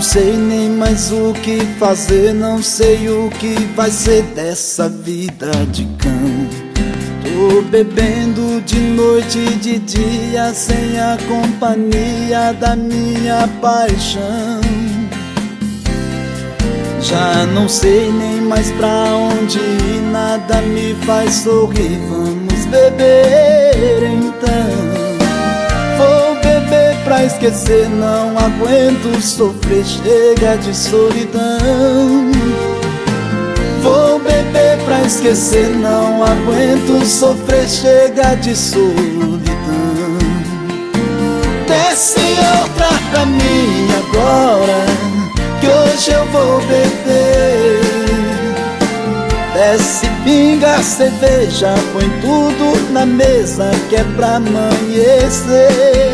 sei nem mais o que fazer, não sei o que vai ser dessa vida de cão. Tô bebendo de noite e de dia, sem a companhia da minha paixão. Já não sei nem mais pra onde ir, nada me faz sorrir. Vamos beber então. Vou beber pra esquecer, não aguento sofrer, chega de solidão. Vou beber pra esquecer, não aguento sofrer, chega de solidão. Desce outra pra mim agora, que hoje eu vou beber. Desce, pinga, cerveja, põe tudo na mesa que é pra amanhecer.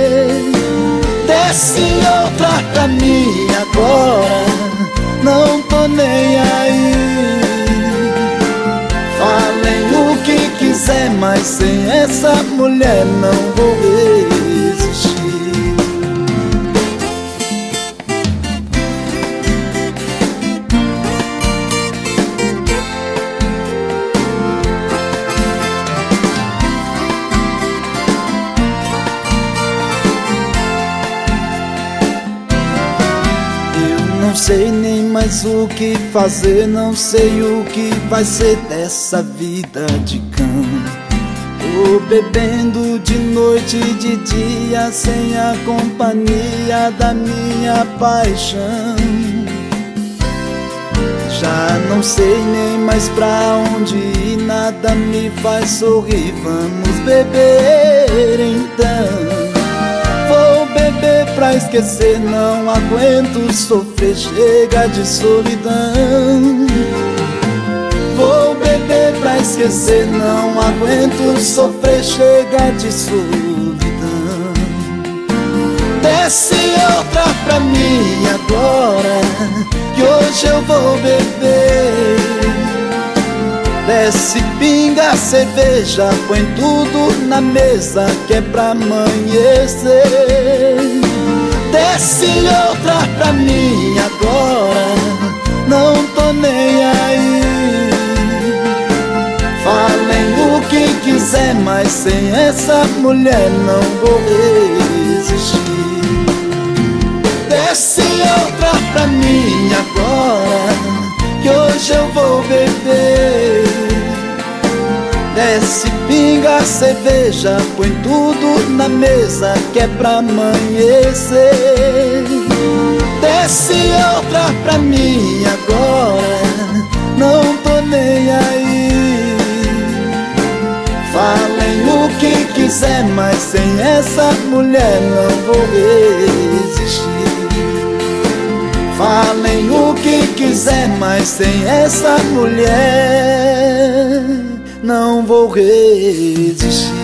Desce outra pra mim agora, não tô nem aí. Falem o que quiser, mas sem essa mulher não vou resistir. Não sei nem mais o que fazer, não sei o que vai ser dessa vida de cão. Tô bebendo de noite e de dia, sem a companhia da minha paixão. Já não sei nem mais pra onde ir, nada me faz sorrir. Vamos beber então. Vou beber pra esquecer, não aguento sofrer, chega de solidão. Vou beber pra esquecer, não aguento sofrer, chega de solidão. Desce outra pra mim agora, que hoje eu vou beber. Desce, pinga, cerveja, põe tudo na mesa que é pra amanhecer. Desce outra pra mim agora, não tô nem aí. Falem o que quiser, mas sem essa mulher não vou resistir. Desce outra pra mim agora, que hoje eu vou beber. Desce, pinga, cerveja, põe tudo na mesa que é pra amanhecer. Desce outra pra mim agora, não tô nem aí. Falem o que quiser, mas sem essa mulher não vou resistir. Falem o que quiser, mas sem essa mulher não vou resistir.